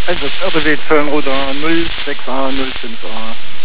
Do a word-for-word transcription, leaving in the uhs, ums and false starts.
Einsatz R B W Zöllenruder null sechs A null fünf A.